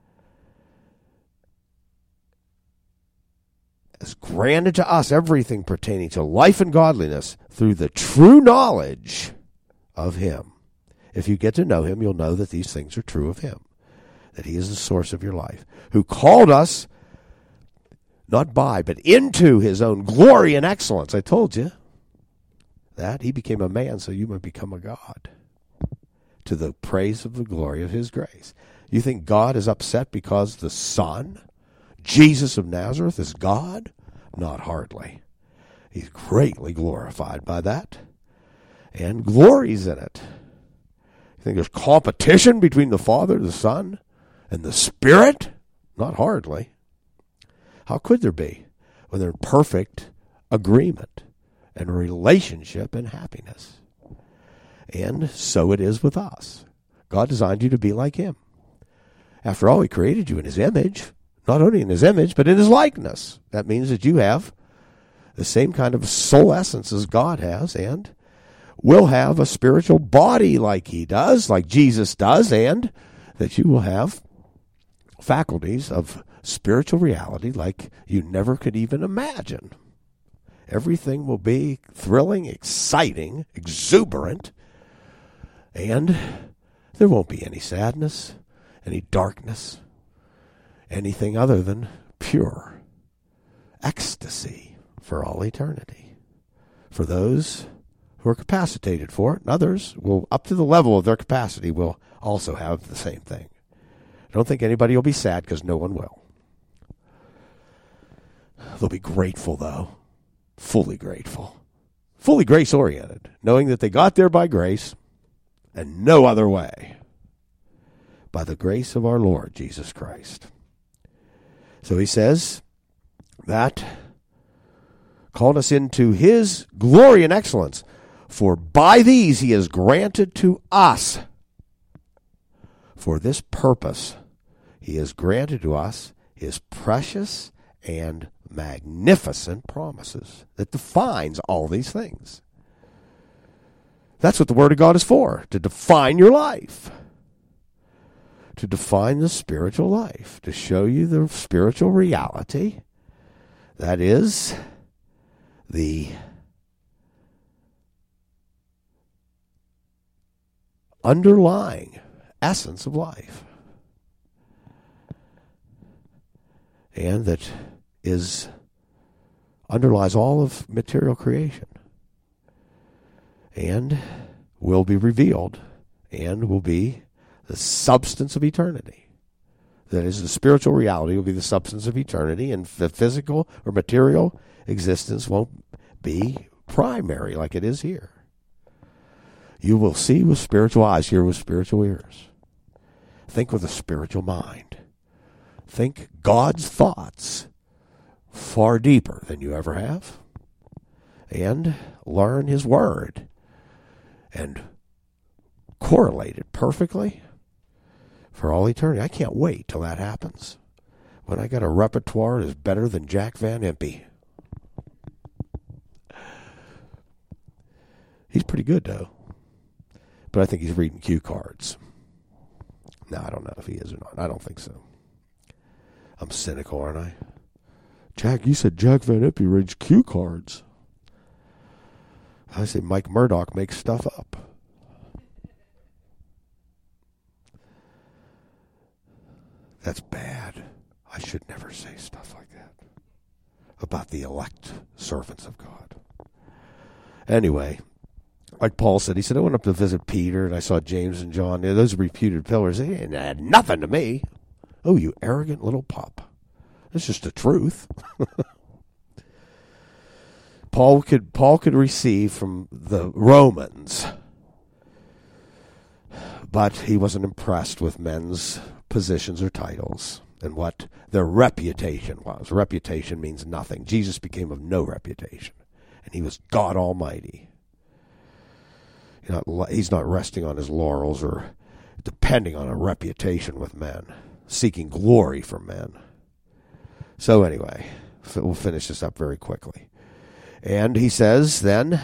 has granted to us everything pertaining to life and godliness through the true knowledge of him. If you get to know him, you'll know that these things are true of him, that he is the source of your life, who called us not by, but into his own glory and excellence. I told you that he became a man so you might become a God, to the praise of the glory of his grace. You think God is upset because the Son, Jesus of Nazareth, is God? Not hardly. He's greatly glorified by that and glories in it. You think there's competition between the Father, the Son, and the Spirit? Not hardly. How could there be when they're in perfect agreement and relationship and happiness? And so it is with us. God designed you to be like him. After all, he created you in his image. Not only in his image, but in his likeness. That means that you have the same kind of soul essence as God has, and will have a spiritual body like he does, like Jesus does, and that you will have faculties of spiritual reality like you never could even imagine. Everything will be thrilling, exciting, exuberant, and there won't be any sadness, any darkness, anything other than pure ecstasy for all eternity. For those who are capacitated for it, and others will, up to the level of their capacity, will also have the same thing. I don't think anybody will be sad, because no one will. They'll be grateful, though. Fully grateful. Fully grace-oriented, knowing that they got there by grace and no other way. By the grace of our Lord Jesus Christ. So he says that called us into his glory and excellence, for by these he has granted to us, for this purpose, he has granted to us his precious and magnificent promises that defines all these things. That's what the Word of God is for, to define your life, to define the spiritual life, to show you the spiritual reality that is the underlying essence of life, and that underlies all of material creation, and will be revealed, and will be the substance of eternity. That is, the spiritual reality will be the substance of eternity, and the physical or material existence won't be primary like it is here. You will see with spiritual eyes, hear with spiritual ears. Think with a spiritual mind. Think God's thoughts far deeper than you ever have. And learn his word and correlate it perfectly for all eternity. I can't wait till that happens. When I got a repertoire that is better than Jack Van Impe. He's pretty good, though. But I think he's reading cue cards. No, I don't know if he is or not. I don't think so. I'm cynical, aren't I? Jack, you said Jack Van Impe reads cue cards. I say Mike Murdoch makes stuff up. That's bad. I should never say stuff like that about the elect servants of God. Anyway, like Paul said, he said, I went up to visit Peter, and I saw James and John. Those reputed pillars. They didn't add nothing to me. Oh, you arrogant little pup. That's just the truth. Paul could receive from the Romans, but he wasn't impressed with men's positions or titles and what their reputation was. Reputation means nothing. Jesus became of no reputation, and he was God Almighty. He's not resting on his laurels or depending on a reputation with men. seeking glory from men. So anyway, we'll finish this up very quickly. And he says then,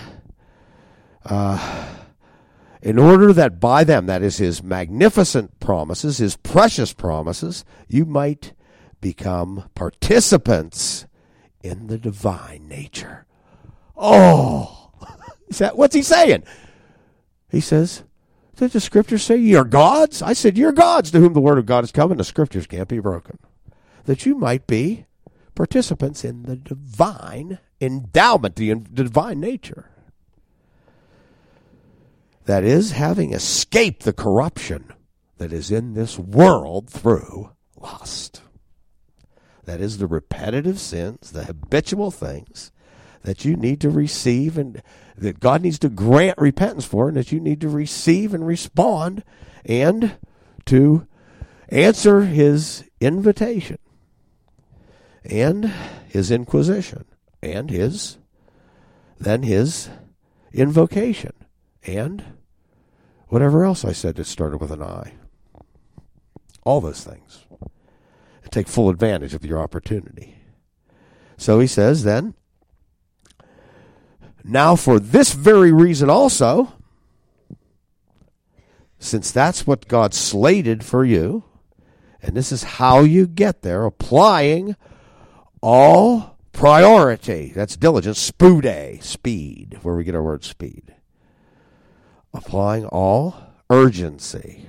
in order that by them, that is his magnificent promises, his precious promises, you might become participants in the divine nature. Oh, what's he saying? He says, did the scriptures say you're gods? I said, you're gods to whom the word of God is come, and the scriptures can't be broken. That you might be participants in the divine endowment, the divine nature. That is, having escaped the corruption that is in this world through lust. That is, the repetitive sins, the habitual things that you need to receive and that God needs to grant repentance for, and that you need to receive and respond and to answer his invitation and his inquisition and his invocation and whatever else I said that started with an I. All those things. And take full advantage of your opportunity. So he says then, now for this very reason also, since that's what God slated for you, and this is how you get there, applying all priority, that's diligence, spude, speed, where we get our word speed. Applying all urgency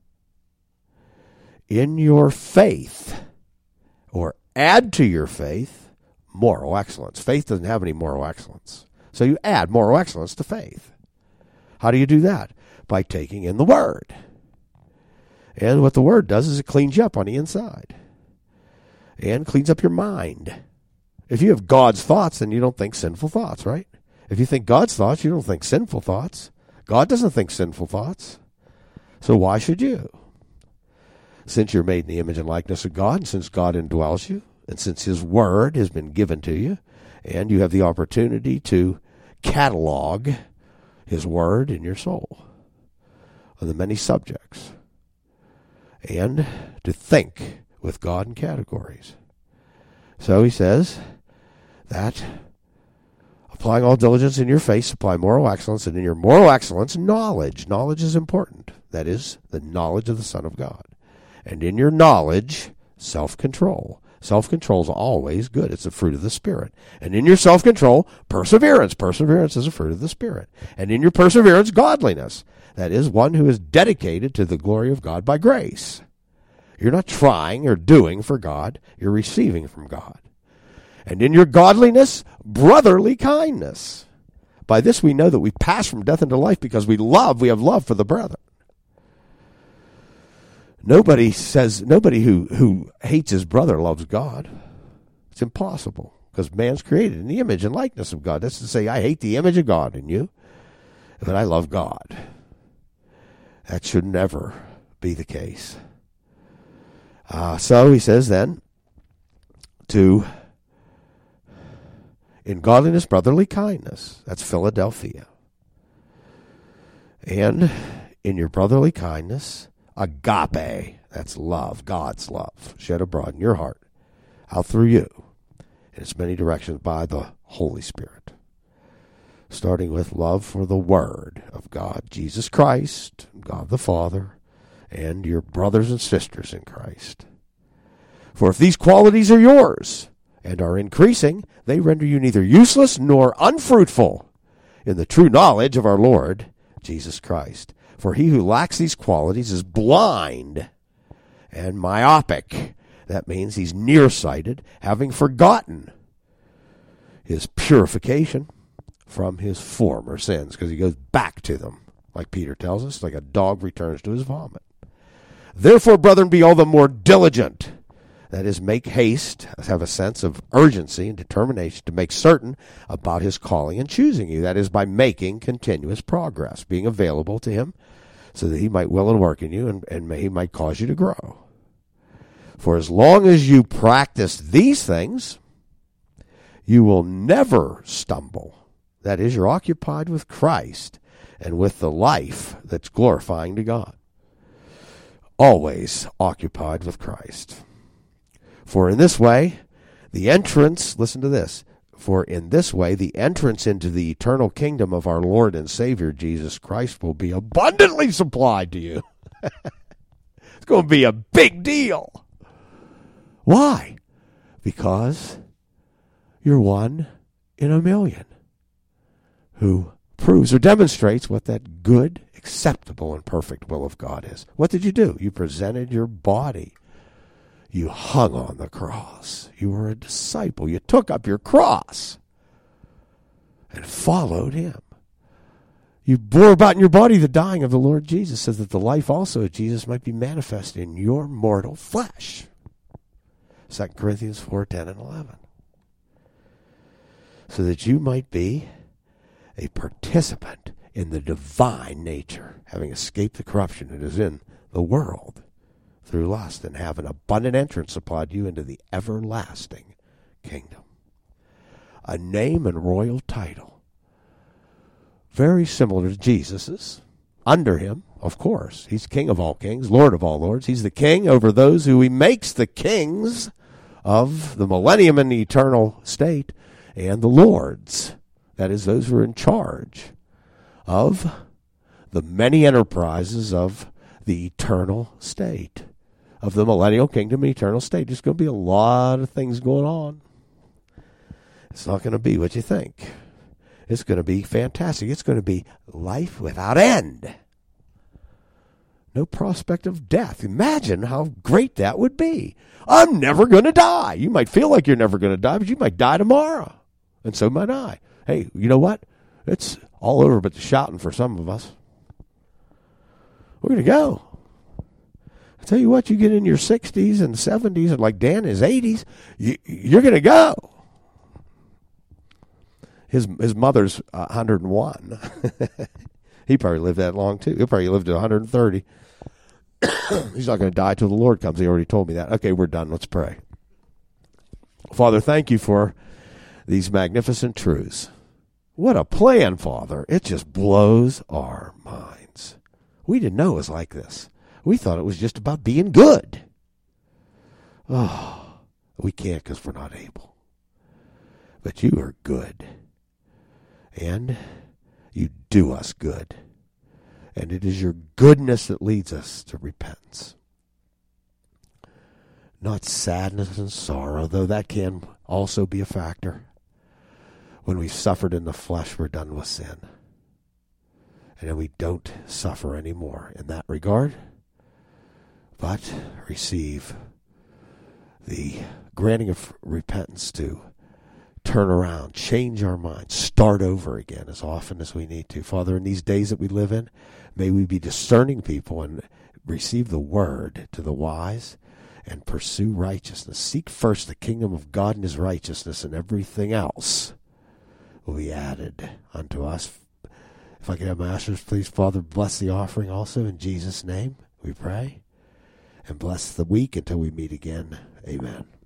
in your faith, or add to your faith, moral excellence. Faith doesn't have any moral excellence. So you add moral excellence to faith. How do you do that? By taking in the Word. And what the Word does is it cleans you up on the inside. And cleans up your mind. If you have God's thoughts, then you don't think sinful thoughts, right? If you think God's thoughts, you don't think sinful thoughts. God doesn't think sinful thoughts. So why should you? Since you're made in the image and likeness of God, and since God indwells you, and since His Word has been given to you, and you have the opportunity to catalog His Word in your soul on the many subjects, and to think with God in categories. So he says that applying all diligence in your faith, supply moral excellence, and in your moral excellence, knowledge. Knowledge is important. That is, the knowledge of the Son of God. And in your knowledge, self-control. Self-control is always good. It's a fruit of the Spirit. And in your self-control, perseverance. Perseverance is a fruit of the Spirit. And in your perseverance, godliness. That is, one who is dedicated to the glory of God by grace. You're not trying or doing for God. You're receiving from God. And in your godliness, brotherly kindness. By this we know that we pass from death into life because we have love for the brethren. Nobody who hates his brother loves God. It's impossible, because man's created in the image and likeness of God. That's to say, I hate the image of God in you, but I love God. That should never be the case. So he says then, in godliness, brotherly kindness. That's Philadelphia. And in your brotherly kindness, agape, that's love, God's love, shed abroad in your heart, out through you, in its many directions by the Holy Spirit. Starting with love for the Word of God, Jesus Christ, God the Father, and your brothers and sisters in Christ. For if these qualities are yours and are increasing, they render you neither useless nor unfruitful in the true knowledge of our Lord Jesus Christ. For he who lacks these qualities is blind and myopic. That means he's nearsighted, having forgotten his purification from his former sins, because he goes back to them, like Peter tells us, like a dog returns to his vomit. Therefore, brethren, be all the more diligent. That is, make haste, have a sense of urgency and determination to make certain about his calling and choosing you. That is, by making continuous progress, being available to him so that he might will and work in you, and he might cause you to grow. For as long as you practice these things, you will never stumble. That is, you're occupied with Christ and with the life that's glorifying to God. always occupied with Christ. For in this way, the entrance, listen to this, for in this way the entrance into the eternal kingdom of our Lord and Savior Jesus Christ will be abundantly supplied to you. It's going to be a big deal. Why? Because you're one in a million who proves or demonstrates what that good, acceptable, and perfect will of God is. What did you do? You presented your body. You hung on the cross. You were a disciple. You took up your cross and followed him. You bore about in your body the dying of the Lord Jesus, so that the life also of Jesus might be manifested in your mortal flesh. 2 Corinthians 4:10 and 11. So that you might be a participant in the divine nature, having escaped the corruption that is in the world through lust, and have an abundant entrance supplied you into the everlasting kingdom. A name and royal title, very similar to Jesus's. Under him, of course, he's King of all kings, Lord of all lords. He's the king over those who he makes the kings of the millennium and the eternal state, and the lords, that is, those who are in charge of the many enterprises of the eternal state, of the millennial kingdom and eternal state. There's going to be a lot of things going on. It's not going to be what you think. It's going to be fantastic. It's going to be life without end. No prospect of death. Imagine how great that would be. I'm never going to die. You might feel like you're never going to die, but you might die tomorrow. And so might I. Hey, you know what? It's all over but the shouting for some of us. We're going to go. I tell you what, you get in your 60s and 70s, and like Dan, his 80s, you're going to go. His mother's 101. He probably lived that long, too. He'll probably live to 130. He's not going to die till the Lord comes. He already told me that. Okay, we're done. Let's pray. Father, thank you for these magnificent truths. What a plan, Father. It just blows our minds. We didn't know it was like this. We thought it was just about being good. Oh, we can't because we're not able. But you are good. And you do us good. And it is your goodness that leads us to repentance. Not sadness and sorrow, though that can also be a factor. When we've suffered in the flesh, we're done with sin. And then we don't suffer anymore in that regard, but receive the granting of repentance to turn around, change our minds, start over again as often as we need to. Father, in these days that we live in, may we be discerning people and receive the word to the wise and pursue righteousness. Seek first the kingdom of God and his righteousness, and everything else will be added unto us. If I could have my ushers, please, Father, bless the offering also in Jesus' name, we pray. And bless the week until we meet again. Amen.